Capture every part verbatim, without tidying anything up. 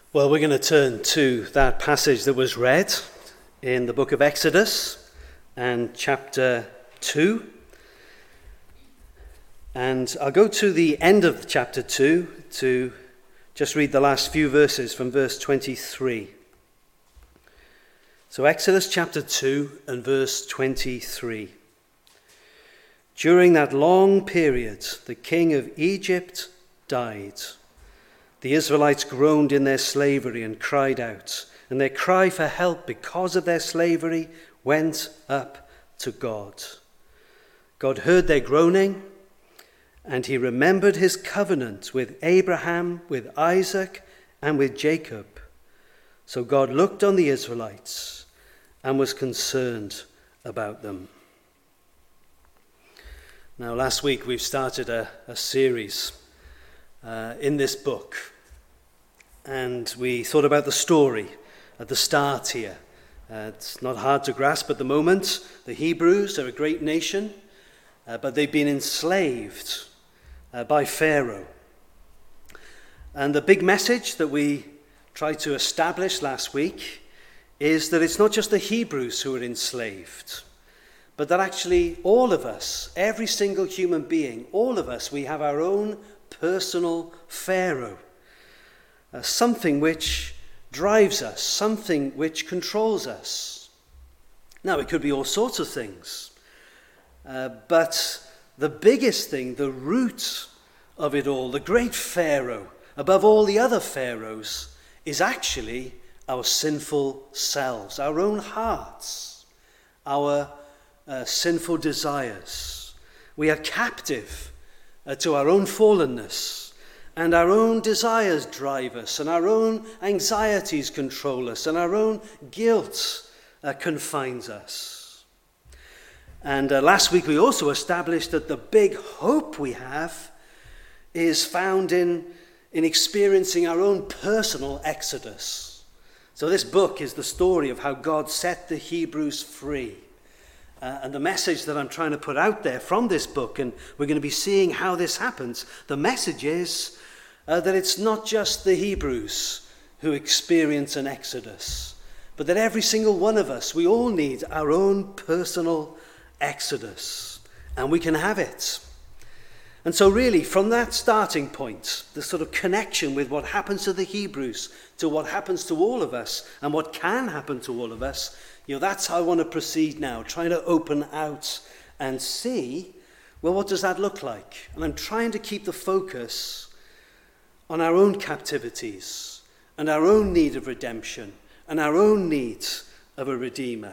Well, we're going to turn to that passage that was read in the book of Exodus and chapter two. And I'll go to the end of chapter two to just read the last few verses from verse twenty-three. So Exodus chapter two and verse twenty-three. During that long period, the king of Egypt died. The Israelites groaned in their slavery and cried out, and their cry for help because of their slavery went up to God. God heard their groaning, and he remembered his covenant with Abraham, with Isaac, and with Jacob. So God looked on the Israelites and was concerned about them. Now, last week we've started a, a series Uh, in this book, and we thought about the story at the start here. Uh, it's not hard to grasp at the moment. The Hebrews are a great nation, uh, but they've been enslaved uh, by Pharaoh. And the big message that we tried to establish last week is that it's not just the Hebrews who are enslaved, but that actually all of us, every single human being, all of us, we have our own personal Pharaoh, uh, something which drives us, something which controls us. Now, it could be all sorts of things, uh, but the biggest thing, the root of it all, the great Pharaoh, above all the other pharaohs, is actually our sinful selves, our own hearts, our uh, sinful desires. We are captive Uh, to our own fallenness, and our own desires drive us, and our own anxieties control us, and our own guilt uh, confines us. And uh, last week we also established that the big hope we have is found in, in experiencing our own personal exodus. So this book is the story of how God set the Hebrews free. Uh, and the message that I'm trying to put out there from this book, and we're going to be seeing how this happens, the message is uh, that it's not just the Hebrews who experience an exodus, but that every single one of us, we all need our own personal exodus, and we can have it. And so really, from that starting point, the sort of connection with what happens to the Hebrews, to what happens to all of us, and what can happen to all of us, you know, that's how I want to proceed now, trying to open out and see, well, what does that look like? And I'm trying to keep the focus on our own captivities and our own need of redemption and our own need of a redeemer.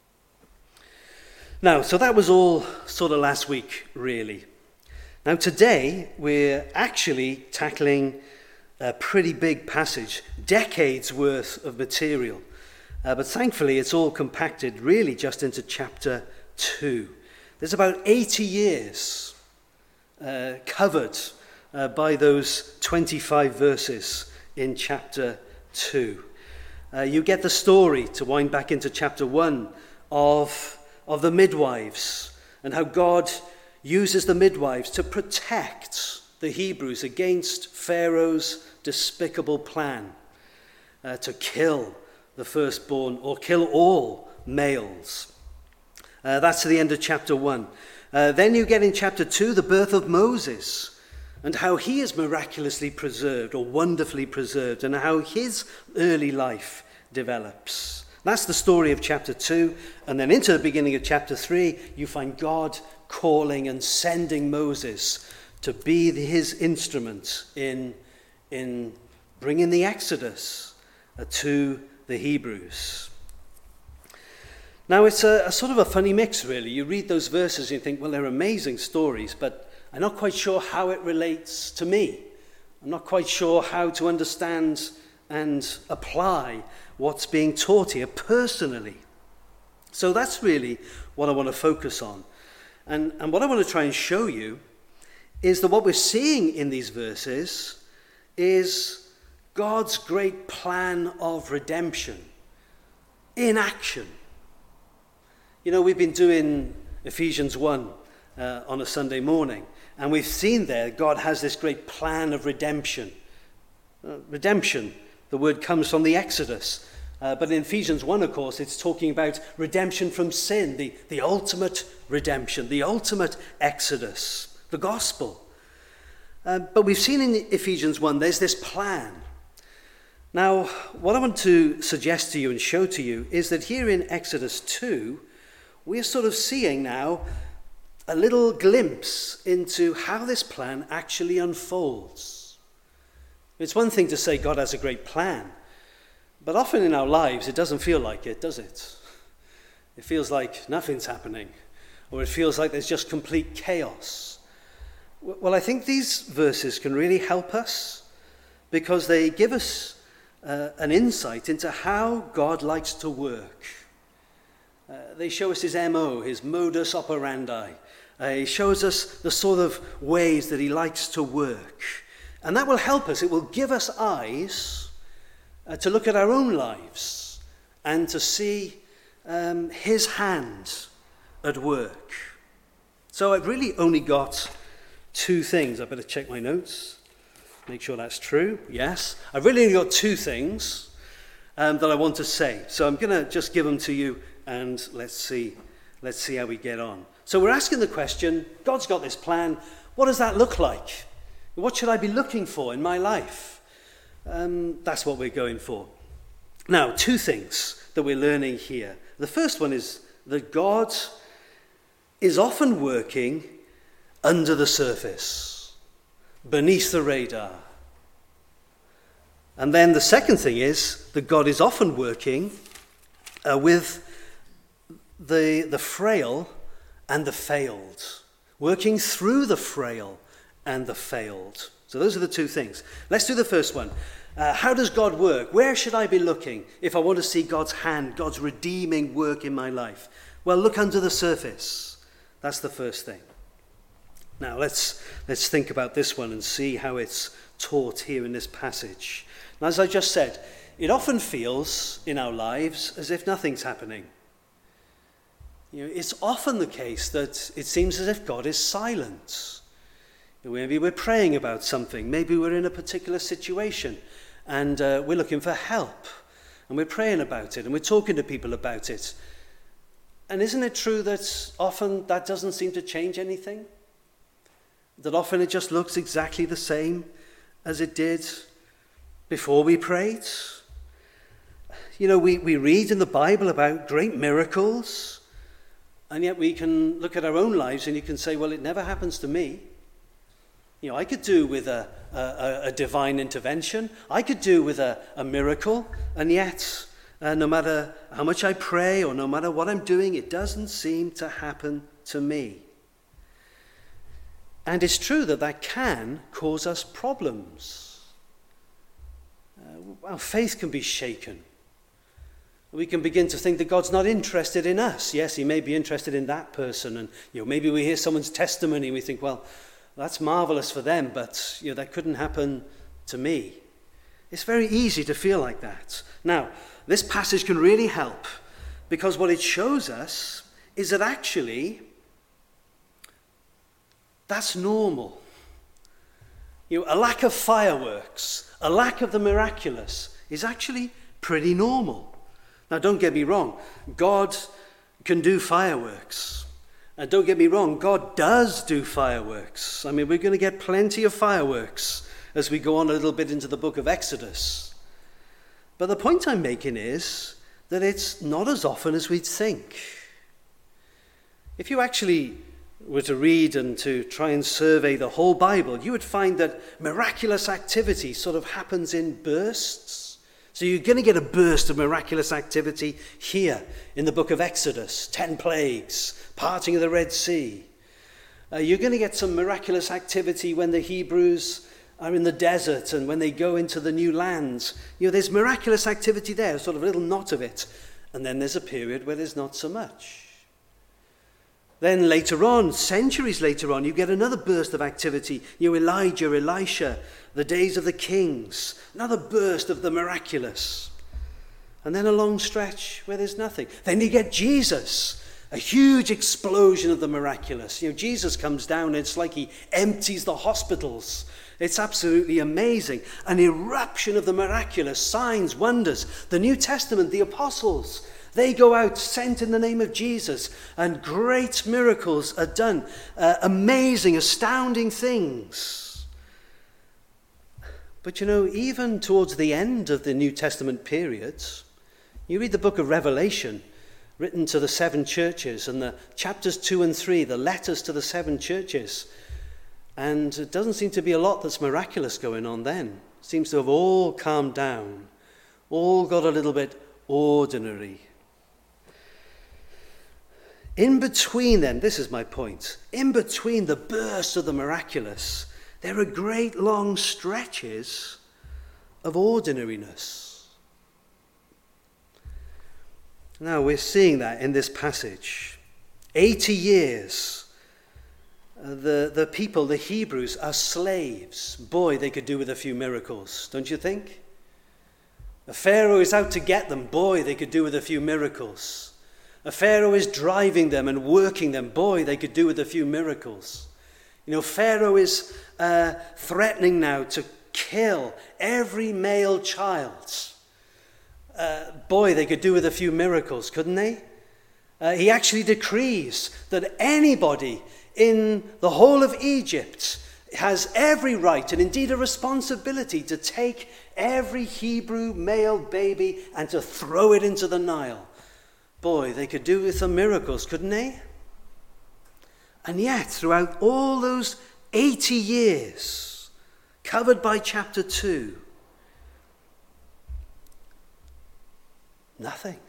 Now, so that was all sort of last week, really. Now, today, we're actually tackling a pretty big passage, decades worth of material. Uh, but thankfully, it's all compacted really just into chapter two. There's about eighty years uh, covered uh, by those twenty-five verses in chapter two. Uh, you get the story, to wind back into chapter one, of, of the midwives and how God uses the midwives to protect the Hebrews against Pharaoh's despicable plan uh, to kill the firstborn, or kill all males. Uh, that's to the end of chapter one. Uh, then you get in chapter two the birth of Moses, and how he is miraculously preserved, or wonderfully preserved, and how his early life develops. That's the story of chapter two. And then into the beginning of chapter three, you find God calling and sending Moses to be the, his instrument in, in bringing the Exodus uh, to the Hebrews. Now, it's a, a sort of a funny mix, really. You read those verses and you think, well, they're amazing stories, but I'm not quite sure how it relates to me. I'm not quite sure how to understand and apply what's being taught here personally. So that's really what I want to focus on. And, and what I want to try and show you is that what we're seeing in these verses is God's great plan of redemption in action. You know, we've been doing Ephesians one uh, on a Sunday morning, and we've seen there God has this great plan of redemption. Uh, redemption The word comes from the Exodus. Uh, but in Ephesians one, of course, it's talking about redemption from sin, the, the ultimate redemption, the ultimate exodus, the gospel. Uh, but we've seen in Ephesians one, there's this plan. Now, what I want to suggest to you and show to you is that here in Exodus two, we're sort of seeing now a little glimpse into how this plan actually unfolds. It's one thing to say God has a great plan, but often in our lives it doesn't feel like it, does it? It feels like nothing's happening, or it feels like there's just complete chaos. Well, I think these verses can really help us because they give us uh, an insight into how God likes to work. Uh, they show us his M O, his modus operandi. Uh, he shows us the sort of ways that he likes to work. And that will help us. It will give us eyes uh, to look at our own lives and to see um, his hand at work. So I've really only got two things. I better check my notes, make sure that's true. Yes, I've really only got two things um, that I want to say. So I'm going to just give them to you, and let's see, let's see how we get on. So we're asking the question, God's got this plan. What does that look like? What should I be looking for in my life? Um, that's what we're going for. Now, two things that we're learning here. The first one is that God is often working under the surface, beneath the radar. And then the second thing is that God is often working uh, with the, the frail and the failed, working through the frail and the failed. So those are the two things. Let's do the first one. Uh, how does God work? Where should I be looking if I want to see God's hand, God's redeeming work in my life? Well, look under the surface. That's the first thing. Now, let's, let's think about this one and see how it's taught here in this passage. Now, as I just said, it often feels in our lives as if nothing's happening. You know, it's often the case that it seems as if God is silent. Maybe we're praying about something. Maybe we're in a particular situation and uh, we're looking for help. And we're praying about it and we're talking to people about it. And isn't it true that often that doesn't seem to change anything? That often it just looks exactly the same as it did before we prayed? You know, we, we read in the Bible about great miracles, and yet we can look at our own lives and you can say, well, it never happens to me. You know, I could do with a, a, a divine intervention. I could do with a, a miracle, and yet uh, no matter how much I pray or no matter what I'm doing, it doesn't seem to happen to me. And it's true that that can cause us problems. Uh, our faith can be shaken. We can begin to think that God's not interested in us. Yes, he may be interested in that person. And you know, maybe we hear someone's testimony and we think, well, that's marvelous for them, but you know, that couldn't happen to me. It's very easy to feel like that. Now, this passage can really help because what it shows us is that actually that's normal. You know, a lack of fireworks, a lack of the miraculous is actually pretty normal. Now, don't get me wrong. God can do fireworks. And don't get me wrong, God does do fireworks. I mean, we're going to get plenty of fireworks as we go on a little bit into the book of Exodus. But the point I'm making is that it's not as often as we'd think. If you actually were to read and to try and survey the whole Bible, you would find that miraculous activity sort of happens in bursts. So you're going to get a burst of miraculous activity here in the book of Exodus, ten plagues, parting of the Red Sea. Uh, you're going to get some miraculous activity when the Hebrews are in the desert and when they go into the new lands. You know, there's miraculous activity there, sort of a little knot of it. And then there's a period where there's not so much. Then later on, centuries later on, you get another burst of activity. You know, Elijah, Elisha, the days of the kings, another burst of the miraculous. And then a long stretch where there's nothing. Then you get Jesus, a huge explosion of the miraculous. You know, Jesus comes down and it's like he empties the hospitals. It's absolutely amazing. An eruption of the miraculous, signs, wonders. The New Testament, the apostles, they go out sent in the name of Jesus, and great miracles are done. Uh, amazing, astounding things. But you know, even towards the end of the New Testament periods, you read the book of Revelation, written to the seven churches, and the chapters two and three, the letters to the seven churches. And it doesn't seem to be a lot that's miraculous going on then. It seems to have all calmed down, all got a little bit ordinary. In between then, this is my point, in between the bursts of the miraculous, there are great long stretches of ordinariness. Now we're seeing that in this passage. eighty years. Uh, the, the people, the Hebrews, are slaves. Boy, they could do with a few miracles, don't you think? A Pharaoh is out to get them. Boy, they could do with a few miracles. A Pharaoh is driving them and working them. Boy, they could do with a few miracles. You know, Pharaoh is uh, threatening now to kill every male child. Uh, boy, they could do with a few miracles, couldn't they? Uh, he actually decrees that anybody in the whole of Egypt has every right and indeed a responsibility to take every Hebrew male baby and to throw it into the Nile. Boy, they could do with some miracles, couldn't they? And yet, throughout all those eighty years, covered by chapter two, nothing.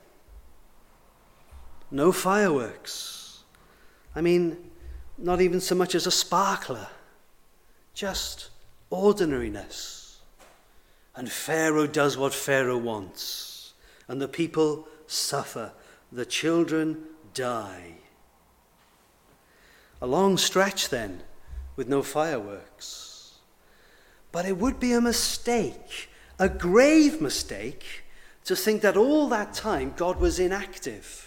No fireworks. I mean, not even so much as a sparkler. Just ordinariness. And Pharaoh does what Pharaoh wants. And the people suffer. The children die. A long stretch then, with no fireworks. But it would be a mistake, a grave mistake, to think that all that time God was inactive.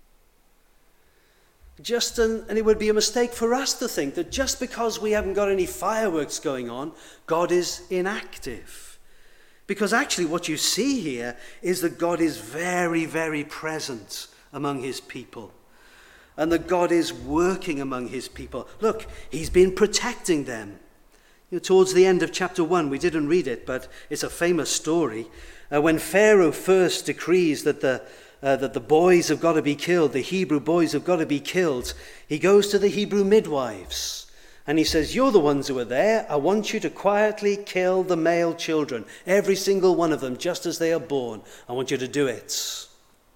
Just an, and it would be a mistake for us to think that just because we haven't got any fireworks going on, God is inactive. Because actually what you see here is that God is very, very present among his people. And that God is working among his people. Look, he's been protecting them. You know, towards the end of chapter one, we didn't read it, but it's a famous story. Uh, when Pharaoh first decrees that the Uh, that the boys have got to be killed, the Hebrew boys have got to be killed, he goes to the Hebrew midwives and he says, you're the ones who are there. I want you to quietly kill the male children, every single one of them, just as they are born. I want you to do it.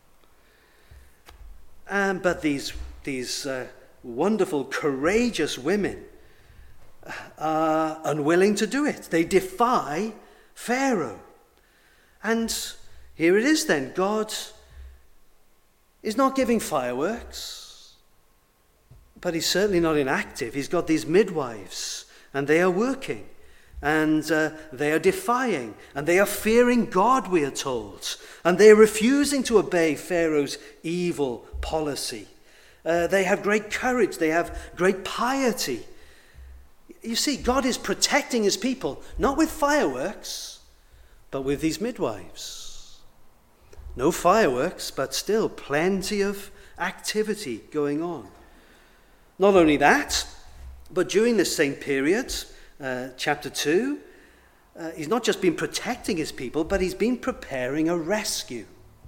Um, but these, these uh, wonderful, courageous women are unwilling to do it. They defy Pharaoh. And here it is then, God is not giving fireworks, but he's certainly not inactive. He's got these midwives, and they are working, and uh, they are defying, and they are fearing God, we are told, and they are refusing to obey Pharaoh's evil policy. Uh, they have great courage. They have great piety. You see, God is protecting his people, not with fireworks, but with these midwives. No fireworks, but still plenty of activity going on. Not only that, but during this same period, uh, chapter two, uh, he's not just been protecting his people, but he's been preparing a rescue.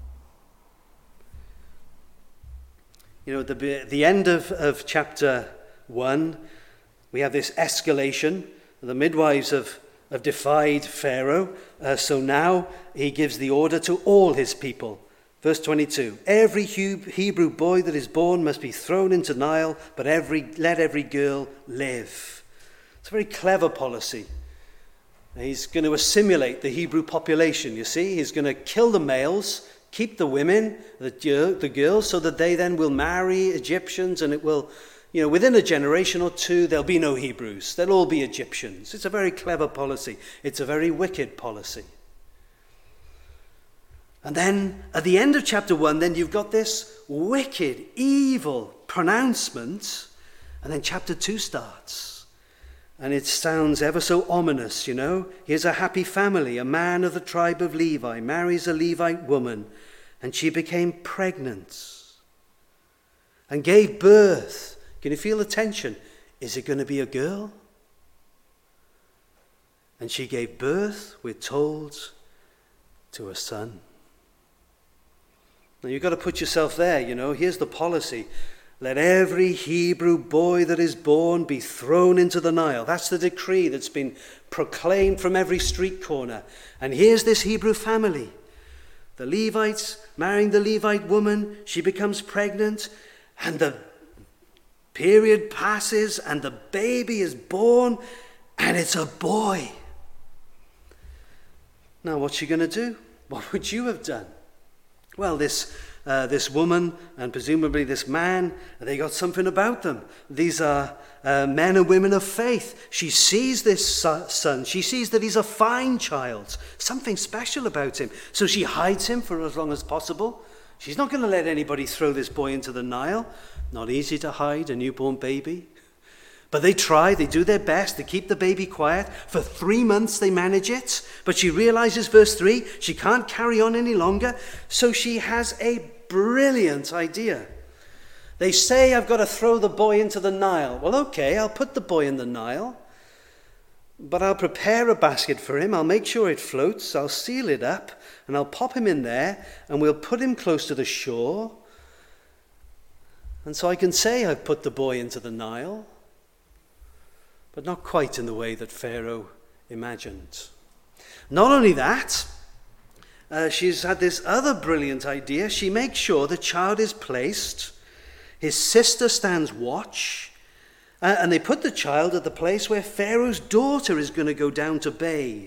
You know, at the, the end of, of chapter one, we have this escalation. The midwives have have defied Pharaoh, uh, so now he gives the order to all his people. Verse twenty-two, every Hebrew boy that is born must be thrown into Nile, but every let every girl live. It's a very clever policy. He's going to assimilate the Hebrew population, you see. He's going to kill the males, keep the women, the, the girls, so that they then will marry Egyptians, and it will, you know, within a generation or two, there'll be no Hebrews. They'll all be Egyptians. It's a very clever policy. It's a very wicked policy. And then at the end of chapter one, then you've got this wicked, evil pronouncement. And then chapter two starts. And it sounds ever so ominous, you know. Here's a happy family. A man of the tribe of Levi marries a Levite woman, and she became pregnant and gave birth. Can you feel the tension? Is it going to be a girl? And she gave birth, we're told, to a son. Now you've got to put yourself there, you know. Here's the policy. Let every Hebrew boy that is born be thrown into the Nile. That's the decree that's been proclaimed from every street corner. And here's this Hebrew family. The Levites marrying the Levite woman. She becomes pregnant. And the period passes and the baby is born. And it's a boy. Now what's she going to do? What would you have done? Well, this uh, this woman and presumably this man, they got something about them. These are uh, men and women of faith. She sees this son. She sees that he's a fine child. Something special about him. So she hides him for as long as possible. She's not going to let anybody throw this boy into the Nile. Not easy to hide a newborn baby. But they try, they do their best to keep the baby quiet. For three months they manage it. But she realizes, verse three, she can't carry on any longer. So she has a brilliant idea. They say, I've got to throw the boy into the Nile. Well, okay, I'll put the boy in the Nile. But I'll prepare a basket for him. I'll make sure it floats. I'll seal it up. And I'll pop him in there. And we'll put him close to the shore. And so I can say I've put the boy into the Nile. But not quite in the way that Pharaoh imagined. Not only that, uh, she's had this other brilliant idea. She makes sure the child is placed. His sister stands watch. Uh, and they put the child at the place where Pharaoh's daughter is going to go down to bathe.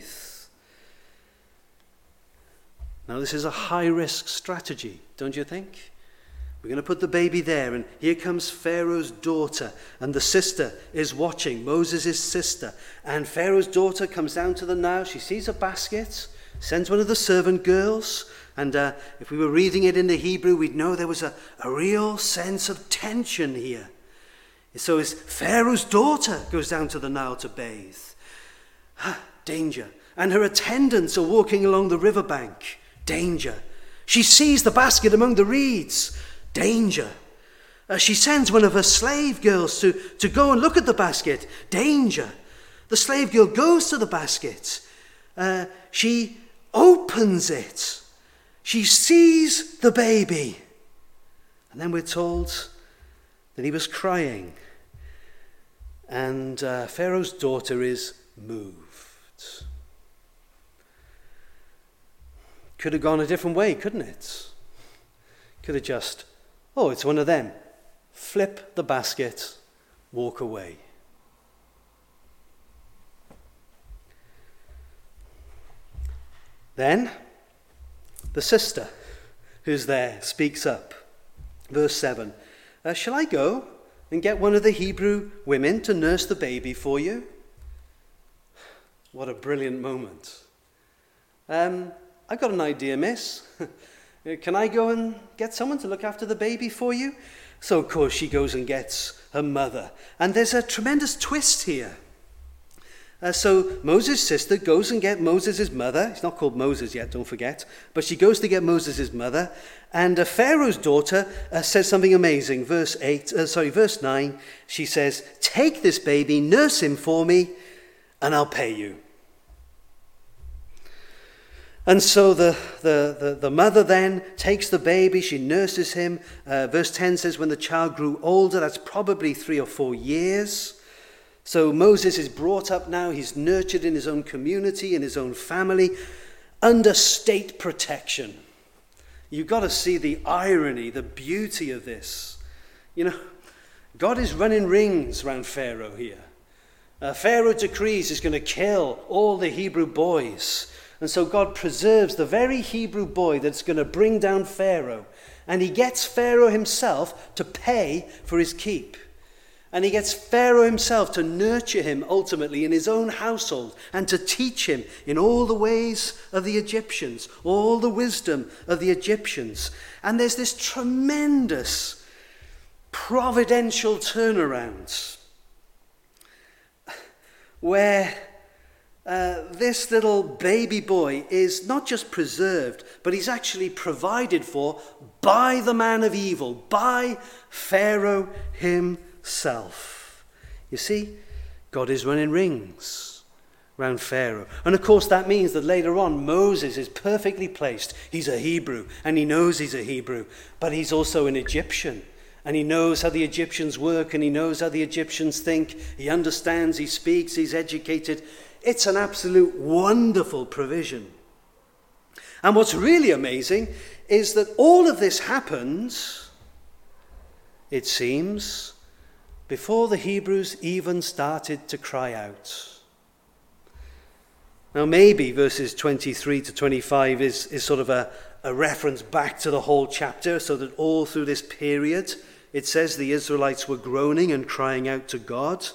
Now this is a high-risk strategy, don't you think? We're going to put the baby there, and here comes Pharaoh's daughter, and the sister is watching, Moses' sister. And Pharaoh's daughter comes down to the Nile. She sees a basket, sends one of the servant girls, and uh, if we were reading it in the Hebrew, we'd know there was a, a real sense of tension here. So as Pharaoh's daughter goes down to the Nile to bathe, danger. And her attendants are walking along the riverbank, danger. She sees the basket among the reeds, danger. Uh, she sends one of her slave girls to, to go and look at the basket. Danger. The slave girl goes to the basket. Uh, she opens it. She sees the baby. And then we're told that he was crying. And uh, Pharaoh's daughter is moved. Could have gone a different way, couldn't it? Could have just, oh, it's one of them. Flip the basket, walk away. Then, the sister who's there speaks up. Verse seven, uh, shall I go and get one of the Hebrew women to nurse the baby for you? What a brilliant moment. Um, I've got an idea, miss. Can I go and get someone to look after the baby for you? So, of course, she goes and gets her mother. And there's a tremendous twist here. Uh, so Moses' sister goes and gets Moses' mother. It's not called Moses yet, don't forget. But she goes to get Moses' mother. And uh, Pharaoh's daughter uh, says something amazing. Verse eight, uh, sorry, verse nine, she says, take this baby, nurse him for me, and I'll pay you. And so the, the, the, the mother then takes the baby, she nurses him. Uh, verse ten says when the child grew older, that's probably three or four years. So Moses is brought up now, he's nurtured in his own community, in his own family, under state protection. You've got to see the irony, the beauty of this. You know, God is running rings around Pharaoh here. Uh, Pharaoh decrees he's going to kill all the Hebrew boys. And so God preserves the very Hebrew boy that's going to bring down Pharaoh. And he gets Pharaoh himself to pay for his keep. And he gets Pharaoh himself to nurture him ultimately in his own household and to teach him in all the ways of the Egyptians, all the wisdom of the Egyptians. And there's this tremendous providential turnaround. where uh, this little baby boy is not just preserved, but he's actually provided for by the man of evil, by Pharaoh himself. You see, God is running rings around Pharaoh. And of course that means that later on Moses is perfectly placed. He's a Hebrew, and he knows he's a Hebrew, but he's also an Egyptian. And he knows how the Egyptians work, and he knows how the Egyptians think. He understands, he speaks, he's educated. It's an absolute wonderful provision. And what's really amazing is that all of this happens, it seems, before the Hebrews even started to cry out. Now maybe verses twenty-three to twenty-five is, is sort of a, a reference back to the whole chapter, so that all through this period it says the Israelites were groaning and crying out to God.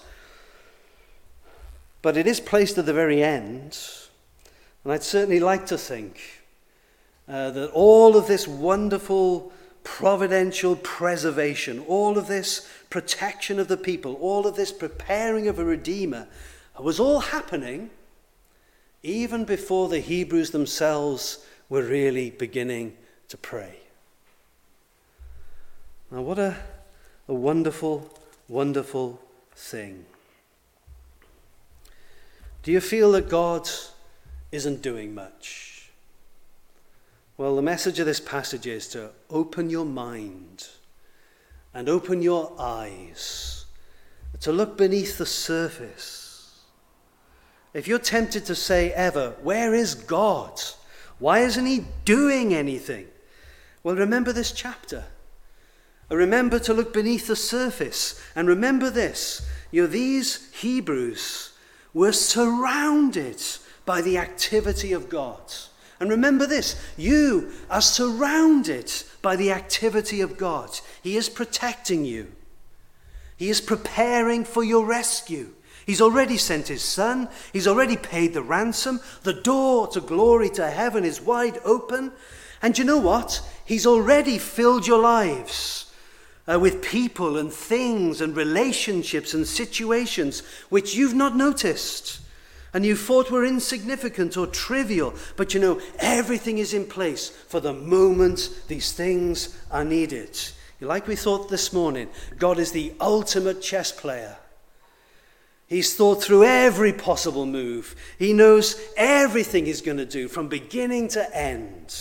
But it is placed at the very end, and I'd certainly like to think uh, that all of this wonderful providential preservation, all of this protection of the people, all of this preparing of a Redeemer was all happening even before the Hebrews themselves were really beginning to pray. Now what a, a wonderful, wonderful thing. Do you feel that God isn't doing much? Well, the message of this passage is to open your mind and open your eyes, to look beneath the surface. If you're tempted to say ever, where is God? Why isn't he doing anything? Well, remember this chapter. Remember to look beneath the surface. And remember this, you know, these Hebrews were surrounded by the activity of God. And remember this, you are surrounded by the activity of God. He is protecting you. He is preparing for your rescue. He's already sent his son. He's already paid the ransom. The door to glory, to heaven is wide open. And you know what? He's already filled your lives uh, with people and things and relationships and situations which you've not noticed and you thought were insignificant or trivial. But you know, everything is in place for the moment these things are needed. Like we thought this morning, God is the ultimate chess player. He's thought through every possible move. He knows everything he's going to do from beginning to end.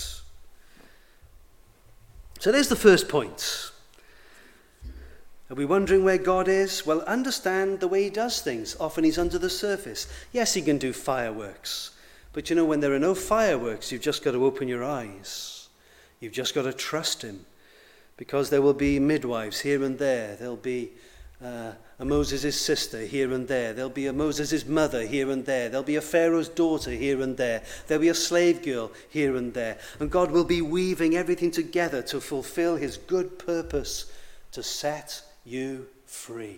So there's the first point. Are we wondering where God is? Well, understand the way he does things. Often he's under the surface. Yes, he can do fireworks. But you know, when there are no fireworks, you've just got to open your eyes. You've just got to trust him. Because there will be midwives here and there. There'll be Uh, a Moses' sister here and there. There'll be a Moses' mother here and there. There'll be a Pharaoh's daughter here and there. There'll be a slave girl here and there. And God will be weaving everything together to fulfill his good purpose to set you free.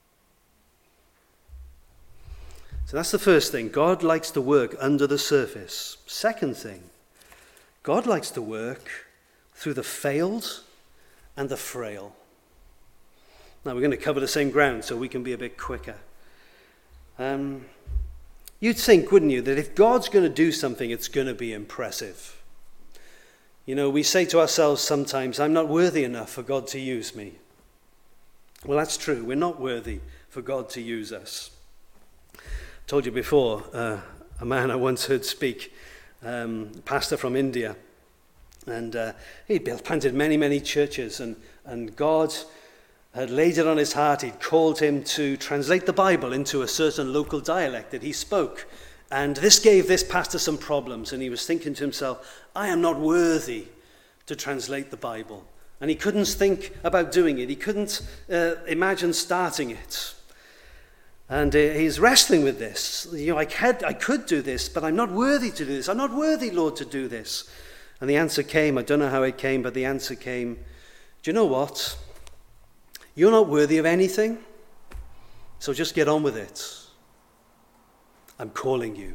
So that's the first thing. God likes to work under the surface. Second thing, God likes to work through the failed and the frail. Now, we're going to cover the same ground so we can be a bit quicker. Um, you'd think, wouldn't you, that if God's going to do something, it's going to be impressive. You know, we say to ourselves sometimes, I'm not worthy enough for God to use me. Well, that's true. We're not worthy for God to use us. I told you before, uh, a man I once heard speak, um, a pastor from India, and uh, he'd built, planted many, many churches, and, and God had laid it on his heart. He'd called him to translate the Bible into a certain local dialect that he spoke. And this gave this pastor some problems. And he was thinking to himself, I am not worthy to translate the Bible. And he couldn't think about doing it. He couldn't uh, imagine starting it. And uh, he's wrestling with this. You know, I, had, I could do this, but I'm not worthy to do this. I'm not worthy, Lord, to do this. And the answer came. I don't know how it came, but the answer came. Do you know what? You're not worthy of anything, so just get on with it. I'm calling you.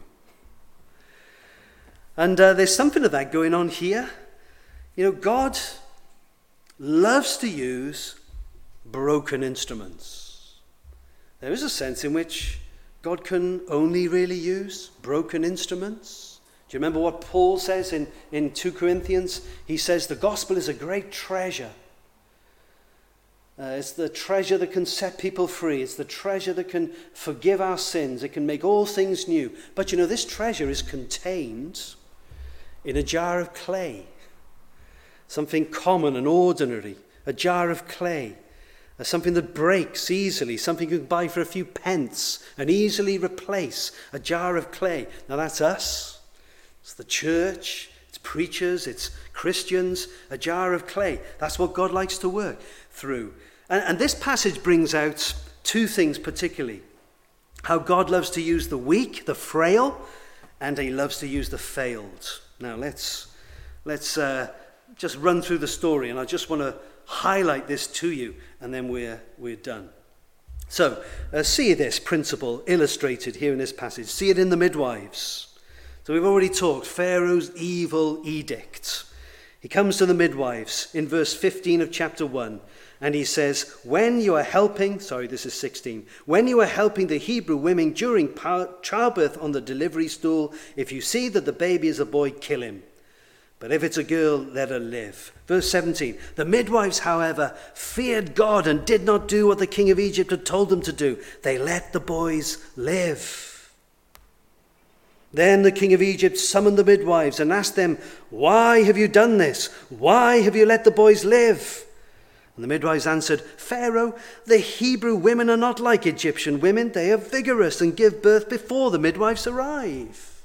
And uh, there's something of that going on here. You know, God loves to use broken instruments. There is a sense in which God can only really use broken instruments. Do you remember what Paul says in, in two Corinthians? He says the gospel is a great treasure. Uh, it's the treasure that can set people free. It's the treasure that can forgive our sins. It can make all things new. But you know, this treasure is contained in a jar of clay. Something common and ordinary. A jar of clay. Uh, something that breaks easily. Something you can buy for a few pence and easily replace. A jar of clay. Now that's us. It's the church. It's preachers. It's Christians. A jar of clay. That's what God likes to work through. And, and this passage brings out two things particularly. How God loves to use the weak, the frail, and he loves to use the failed. Now let's let's uh, just run through the story, and I just want to highlight this to you, and then we're we're done. So uh, see this principle illustrated here in this passage. See it in the midwives. So we've already talked Pharaoh's evil edict. He comes to the midwives in verse fifteen of chapter one, and he says, when you are helping, sorry, this is sixteen, when you are helping the Hebrew women during childbirth on the delivery stool, if you see that the baby is a boy, kill him. But if it's a girl, let her live. Verse seventeen, the midwives, however, feared God and did not do what the king of Egypt had told them to do. They let the boys live. Then the king of Egypt summoned the midwives and asked them, why have you done this? Why have you let the boys live? And the midwives answered, Pharaoh, the Hebrew women are not like Egyptian women. They are vigorous and give birth before the midwives arrive.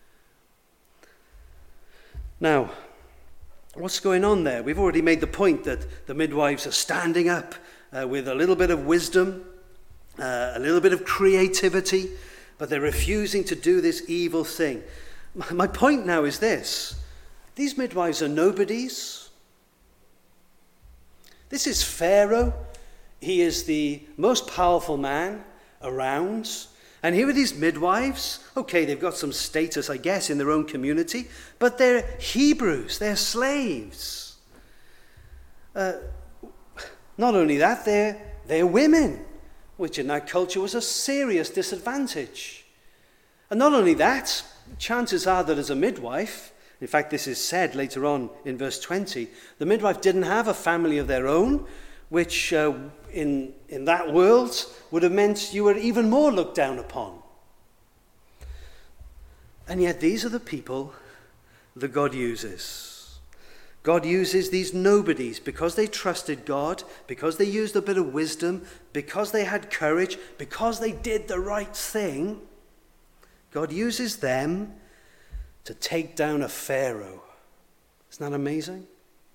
Now, what's going on there? We've already made the point that the midwives are standing up uh, with a little bit of wisdom, uh, a little bit of creativity, but they're refusing to do this evil thing. My point now is this. These midwives are nobodies. This is Pharaoh. He is the most powerful man around. And here are these midwives. Okay, they've got some status, I guess, in their own community, but they're Hebrews. They're slaves. Uh, not only that, they're, they're women, which in that culture was a serious disadvantage. And not only that, chances are that as a midwife, in fact, this is said later on in verse twenty, the midwife didn't have a family of their own, which uh, in, in that world would have meant you were even more looked down upon. And yet these are the people that God uses. God uses these nobodies because they trusted God, because they used a bit of wisdom, because they had courage, because they did the right thing. God uses them to take down a Pharaoh. Isn't that amazing?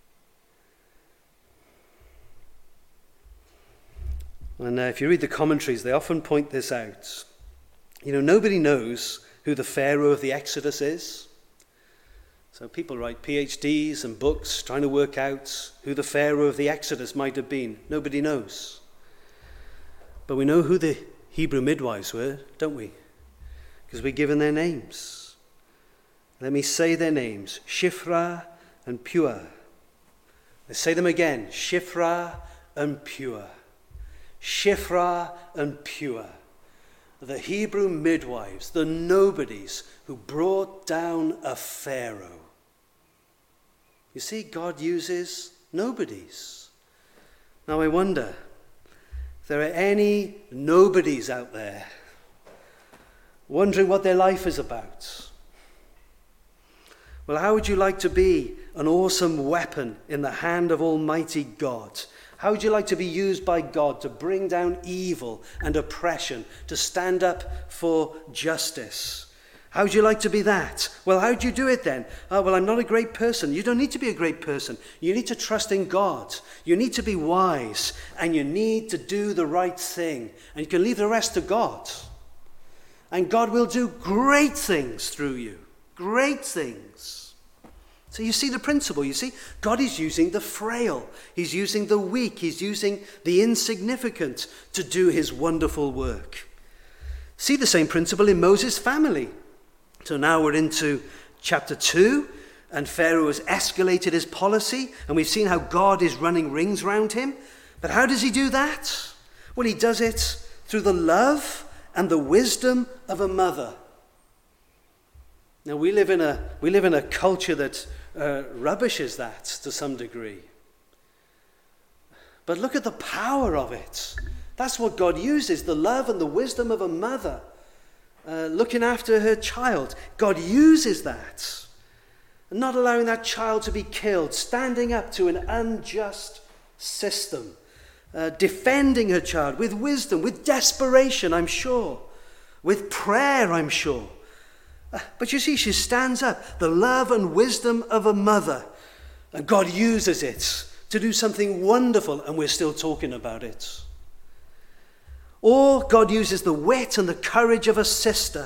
And uh, if you read the commentaries, they often point this out. You know, nobody knows who the Pharaoh of the Exodus is. So people write PhDs and books trying to work out who the Pharaoh of the Exodus might have been. Nobody knows. But we know who the Hebrew midwives were, don't we? Because we're given their names. Let me say their names. Shiphrah and Puah. Let's say them again. Shiphrah and Puah. Shiphrah and Puah. The Hebrew midwives, the nobodies who brought down a Pharaoh. You see, God uses nobodies. Now I wonder if there are any nobodies out there wondering what their life is about. Well, how would you like to be an awesome weapon in the hand of Almighty God? How would you like to be used by God to bring down evil and oppression, to stand up for justice? How would you like to be that? Well, how do you do it then? Oh, well, I'm not a great person. You don't need to be a great person. You need to trust in God. You need to be wise, and you need to do the right thing. And you can leave the rest to God. And God will do great things through you. Great things. So you see the principle, you see? God is using the frail. He's using the weak. He's using the insignificant to do his wonderful work. See the same principle in Moses' family. So now we're into chapter two, and Pharaoh has escalated his policy, and we've seen how God is running rings around him. But how does he do that? Well, he does it through the love and the wisdom of a mother. Now we live in a we live in a culture that uh, rubbishes that to some degree. But look at the power of it. That's what God uses, the love and the wisdom of a mother, uh, looking after her child. God uses that. And not allowing that child to be killed, standing up to an unjust system, uh, defending her child with wisdom, with desperation, I'm sure, with prayer, I'm sure. Uh, but you see, she stands up, the love and wisdom of a mother, and God uses it to do something wonderful, and we're still talking about it. Or God uses the wit and the courage of a sister.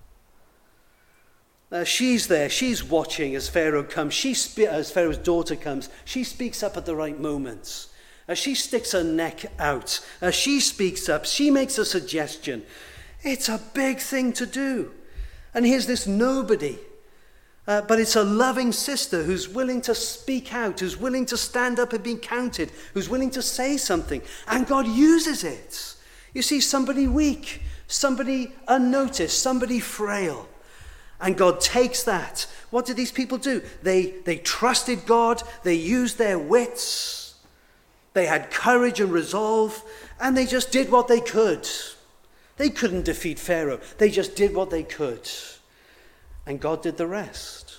Uh, she's there, she's watching as Pharaoh comes, she spe- as Pharaoh's daughter comes, she speaks up at the right moments. As she sticks her neck out, as she speaks up, she makes a suggestion. It's a big thing to do. And here's this nobody, uh, but it's a loving sister who's willing to speak out, who's willing to stand up and be counted, who's willing to say something, and God uses it. You see, somebody weak, somebody unnoticed, somebody frail. And God takes that. What did these people do? They, they trusted God. They used their wits. They had courage and resolve. And they just did what they could. They couldn't defeat Pharaoh. They just did what they could. And God did the rest.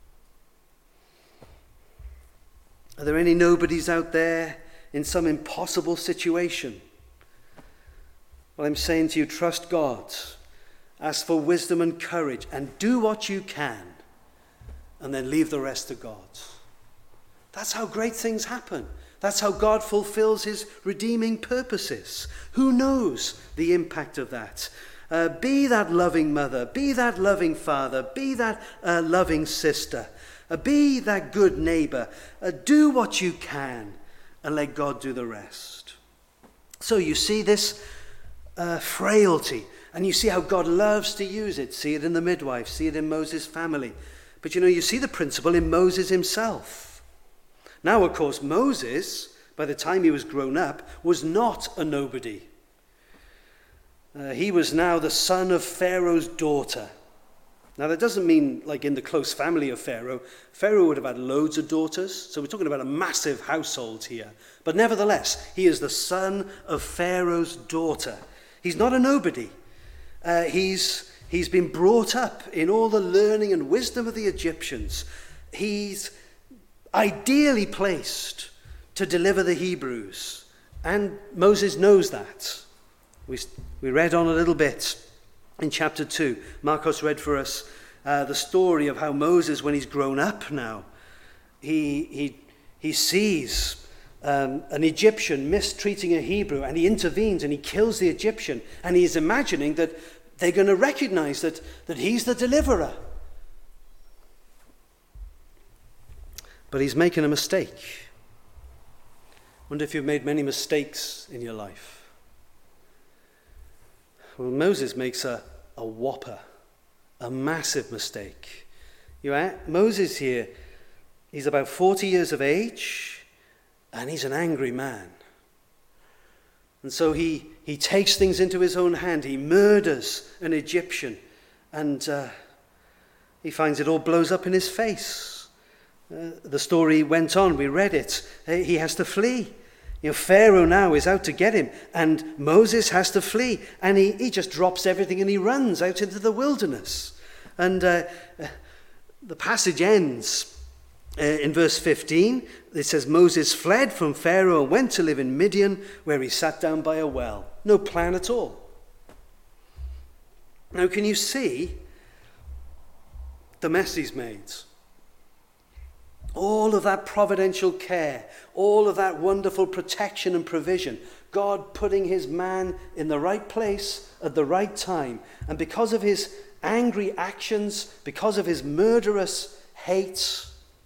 Are there any nobodies out there in some impossible situation? Well, I'm saying to you, trust God. Ask for wisdom and courage and do what you can and then leave the rest to God. That's how great things happen. That's how God fulfills his redeeming purposes. Who knows the impact of that? Uh, be that loving mother, be that loving father, be that uh, loving sister, uh, be that good neighbor. Uh, do what you can and let God do the rest. So you see this uh, frailty. And you see how God loves to use it. See it in the midwife. See it in Moses' family. But you know, you see the principle in Moses himself. Now, of course, Moses, by the time he was grown up, was not a nobody. Uh, he was now the son of Pharaoh's daughter. Now, that doesn't mean like in the close family of Pharaoh. Pharaoh would have had loads of daughters. So we're talking about a massive household here. But nevertheless, he is the son of Pharaoh's daughter. He's not a nobody. Uh, he's, he's been brought up in all the learning and wisdom of the Egyptians. He's ideally placed to deliver the Hebrews. And Moses knows that. We, we read on a little bit in chapter two. Marcos read for us uh, the story of how Moses, when he's grown up now, he, he, he sees um, an Egyptian mistreating a Hebrew, and he intervenes and he kills the Egyptian, and he's imagining that they're going to recognize that, that he's the deliverer. But he's making a mistake. Wonder if you've made many mistakes in your life. Well, Moses makes a, a whopper, a massive mistake. You know, Moses here, he's about forty years of age, and he's an angry man. And so he, he takes things into his own hand. He murders an Egyptian, and uh, he finds it all blows up in his face. Uh, the story went on, we read it. He has to flee. You know, Pharaoh now is out to get him, and Moses has to flee, and he, he just drops everything and he runs out into the wilderness. And uh, the passage ends uh, in verse fifteen. It says, Moses fled from Pharaoh and went to live in Midian, where he sat down by a well. No plan at all. Now, can you see the mess he's made? All of that providential care, all of that wonderful protection and provision, God putting his man in the right place at the right time. And because of his angry actions, because of his murderous hate,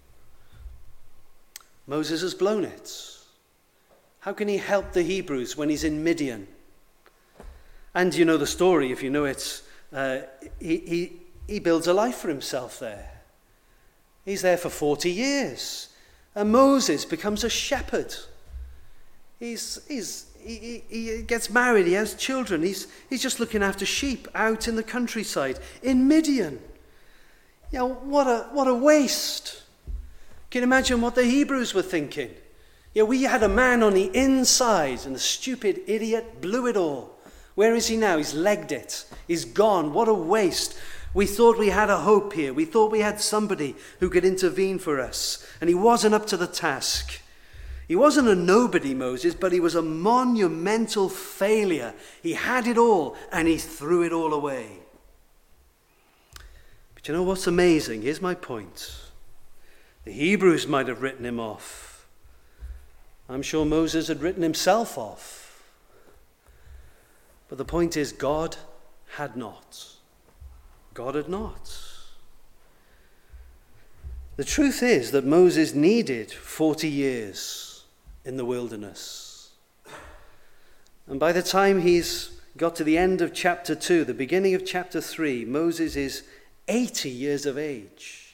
Moses has blown it. How can he help the Hebrews when he's in Midian? And you know the story, if you know it, uh, he, he, he builds a life for himself there. He's there for forty years. And Moses becomes a shepherd. He's, he's, he, he, he gets married, he has children, he's, he's just looking after sheep out in the countryside, in Midian. You know, what a, what a waste. Can you imagine what the Hebrews were thinking? Yeah, we had a man on the inside, and the stupid idiot blew it all. Where is he now? He's legged it. He's gone. What a waste. We thought we had a hope here. We thought we had somebody who could intervene for us. And he wasn't up to the task. He wasn't a nobody, Moses, but he was a monumental failure. He had it all, and he threw it all away. But you know what's amazing? Here's my point. The Hebrews might have written him off. I'm sure Moses had written himself off. But the point is, God had not. God had not. The truth is that Moses needed forty years in the wilderness. And by the time he's got to the end of chapter two, the beginning of chapter three, Moses is eighty years of age.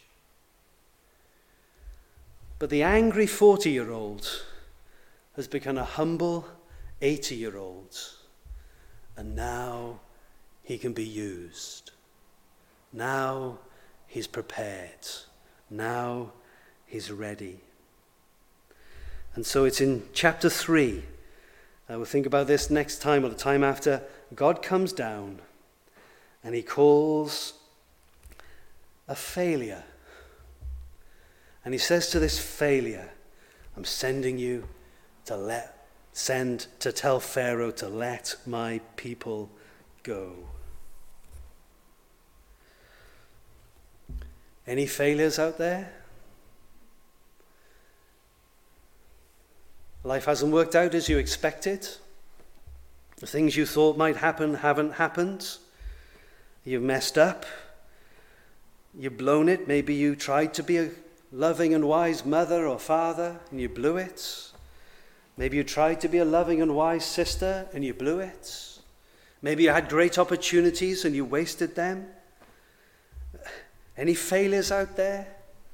But the angry forty-year-old has become a humble eighty-year-old. And now he can be used. Now he's prepared. Now he's ready. And so it's in chapter three. Uh, we'll think about this next time or the time after. God comes down and he calls a failure. And he says to this failure, I'm sending you to let Send to tell Pharaoh to let my people go. Any failures out there? Life hasn't worked out as you expected. The things you thought might happen haven't happened. You've messed up. You've blown it. Maybe you tried to be a loving and wise mother or father and you blew it. Maybe you tried to be a loving and wise sister and you blew it. Maybe you had great opportunities and you wasted them. Any failures out there?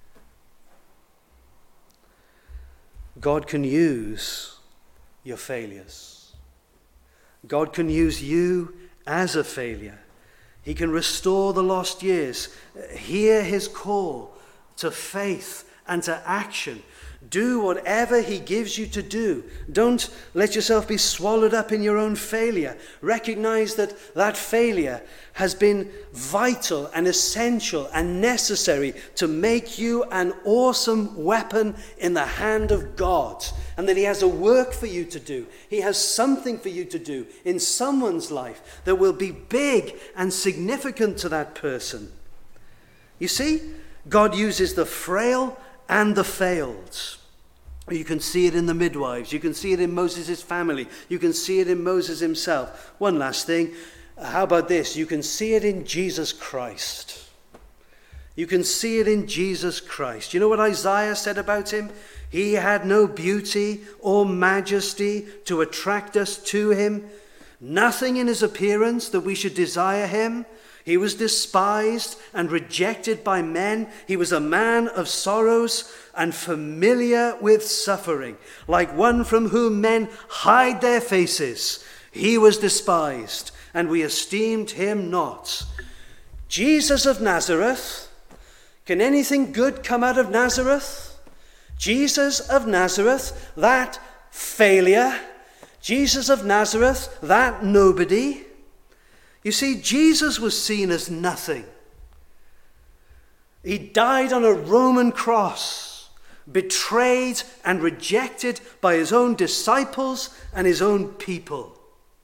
God can use your failures. God can use you as a failure. He can restore the lost years. Hear his call to faith and to action. Do whatever he gives you to do. Don't let yourself be swallowed up in your own failure. Recognize that that failure has been vital and essential and necessary to make you an awesome weapon in the hand of God. And that he has a work for you to do. He has something for you to do in someone's life that will be big and significant to that person. You see, God uses the frail and the failed. You can see it in the midwives. You can see it in Moses' family. You can see it in Moses himself. One last thing. How about this? You can see it in Jesus Christ. You can see it in Jesus Christ. You know what Isaiah said about him? He had no beauty or majesty to attract us to him. Nothing in his appearance that we should desire him. He was despised and rejected by men. He was a man of sorrows and familiar with suffering. Like one from whom men hide their faces, he was despised, and we esteemed him not. Jesus of Nazareth. Can anything good come out of Nazareth? Jesus of Nazareth, that failure. Jesus of Nazareth, that nobody. You see, Jesus was seen as nothing. He died on a Roman cross, betrayed and rejected by his own disciples and his own people.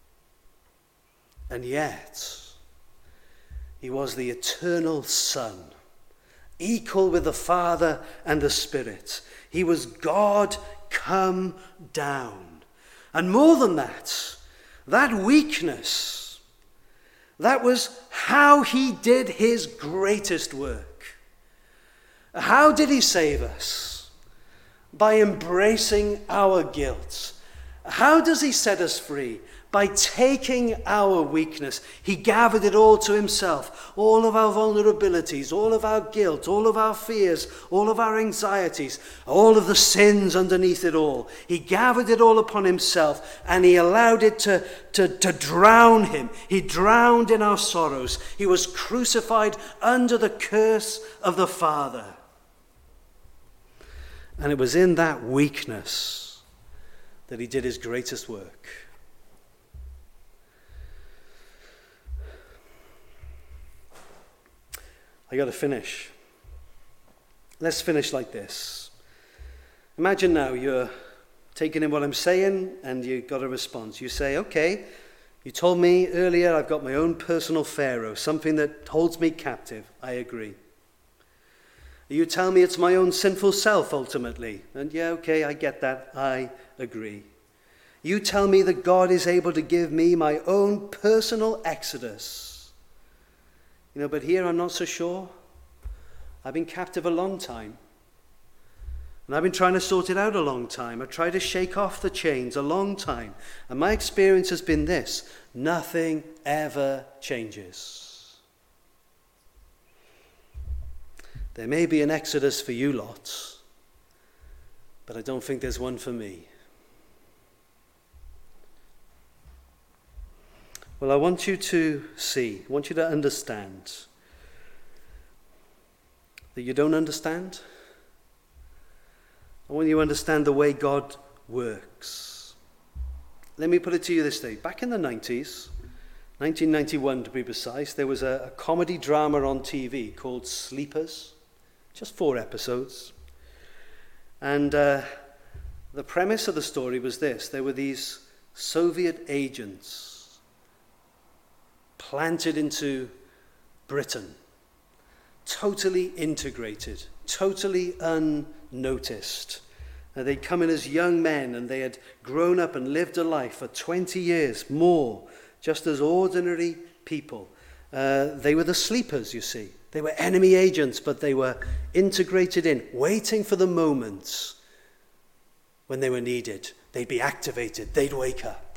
And yet, he was the eternal Son, equal with the Father and the Spirit. He was God come down. And more than that, that weakness, that was how he did his greatest work. How did he save us? By embracing our guilt. How does he set us free? By taking our weakness, he gathered it all to himself. All of our vulnerabilities, all of our guilt, all of our fears, all of our anxieties, all of the sins underneath it all. He gathered it all upon himself, and he allowed it to, to, to drown him. He drowned in our sorrows. He was crucified under the curse of the Father. And it was in that weakness that he did his greatest work. I got to finish. Let's finish like this. Imagine now you're taking in what I'm saying and you got a response. You say, okay, you told me earlier I've got my own personal Pharaoh, something that holds me captive. I agree. You tell me it's my own sinful self ultimately. And yeah, okay, I get that. I agree. You tell me that God is able to give me my own personal exodus. You know, but here I'm not so sure. I've been captive a long time. And I've been trying to sort it out a long time. I've tried to shake off the chains a long time. And my experience has been this: nothing ever changes. There may be an exodus for you lots, but I don't think there's one for me. Well, I want you to see, I want you to understand that you don't understand. I want you to understand the way God works. Let me put it to you this way. Back in the nineties, nineteen ninety-one to be precise, there was a, a comedy drama on T V called Sleepers. Just four episodes. And uh, the premise of the story was this. There were these Soviet agents planted into Britain, totally integrated, totally unnoticed. Uh, they'd come in as young men and they had grown up and lived a life for twenty years more, just as ordinary people. Uh, they were the sleepers, you see. They were enemy agents, but they were integrated in, waiting for the moments when they were needed. They'd be activated. They'd wake up.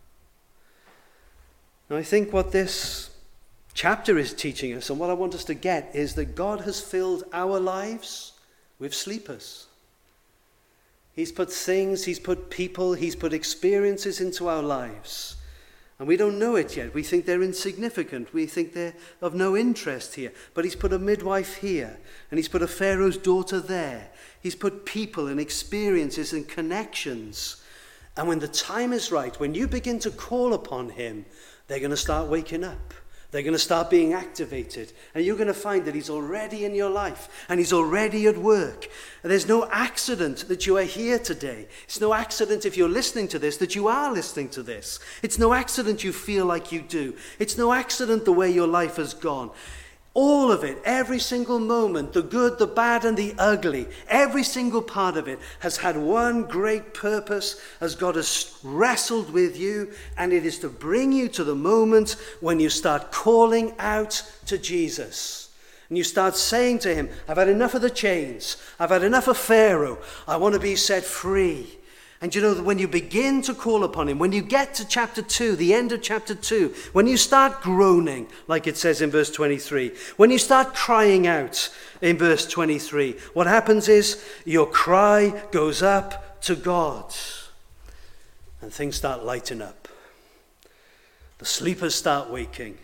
Now, I think what this chapter is teaching us, and what I want us to get, is that God has filled our lives with sleepers. He's put things, he's put people, he's put experiences into our lives. And we don't know it yet. We think they're insignificant. We think they're of no interest here. But he's put a midwife here. And he's put a Pharaoh's daughter there. He's put people and experiences and connections. And when the time is right, when you begin to call upon him, they're going to start waking up. They're going to start being activated. And you're going to find that he's already in your life. And he's already at work. And there's no accident that you are here today. It's no accident if you're listening to this that you are listening to this. It's no accident you feel like you do. It's no accident the way your life has gone. All of it, every single moment, the good, the bad, and the ugly, every single part of it has had one great purpose as God has wrestled with you, and it is to bring you to the moment when you start calling out to Jesus. And you start saying to him, I've had enough of the chains. I've had enough of Pharaoh. I want to be set free. And you know that when you begin to call upon him, when you get to chapter two, the end of chapter two, when you start groaning, like it says in verse twenty-three, when you start crying out in verse twenty-three, what happens is your cry goes up to God. And things start lighting up. The sleepers start waking.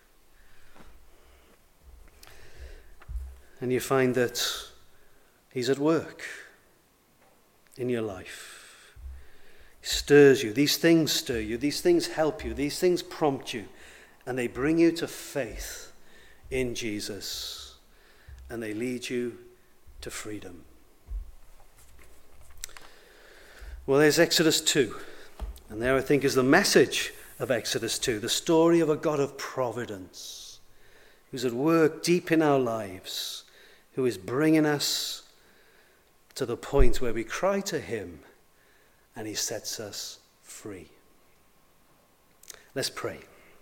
And you find that he's at work in your life. Stirs you. These things stir you. These things help you. These things prompt you. And they bring you to faith in Jesus. And they lead you to freedom. Well, there's Exodus two. And there I think is the message of Exodus two. The story of a God of providence. Who's at work deep in our lives. Who is bringing us to the point where we cry to him. And he sets us free. Let's pray.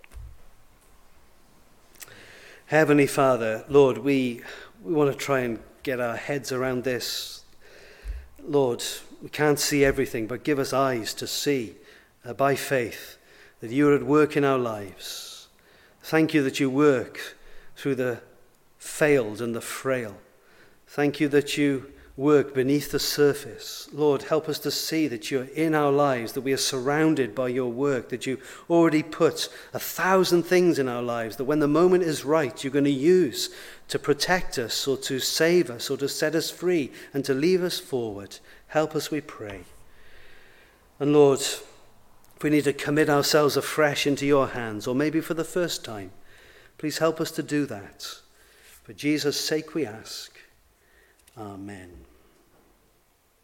Heavenly Father, Lord, we, we want to try and get our heads around this. Lord, we can't see everything, but give us eyes to see uh, by faith that you are at work in our lives. Thank you that you work through the failed and the frail. Thank you that you work beneath the surface. Lord, help us to see that you're in our lives, that we are surrounded by your work, that you already put a thousand things in our lives that when the moment is right, you're going to use to protect us or to save us or to set us free and to lead us forward. Help us, we pray. And Lord, if we need to commit ourselves afresh into your hands, or maybe for the first time, please help us to do that. For Jesus' sake we ask. Amen.